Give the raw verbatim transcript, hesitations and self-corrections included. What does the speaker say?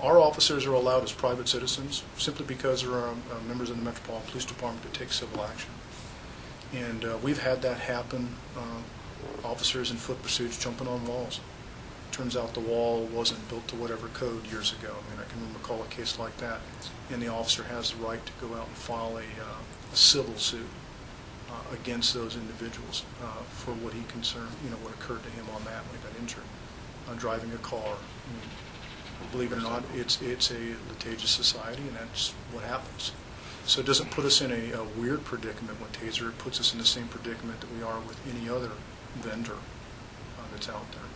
our officers are allowed as private citizens simply because there are um, uh, members of the Metropolitan Police Department that take civil action. And uh, we've had that happen, uh, officers in foot pursuits jumping on walls. Turns out the wall wasn't built to whatever code years ago. I mean, I can recall a case like that. And the officer has the right to go out and file a, uh, a civil suit uh, against those individuals uh, for what he concerned, you know, what occurred to him on that when he got injured, uh, driving a car. I mean, believe it or not, it's it's a litigious society, and that's what happens. So it doesn't put us in a, a weird predicament with TASER. It puts us in the same predicament that we are with any other vendor uh, that's out there.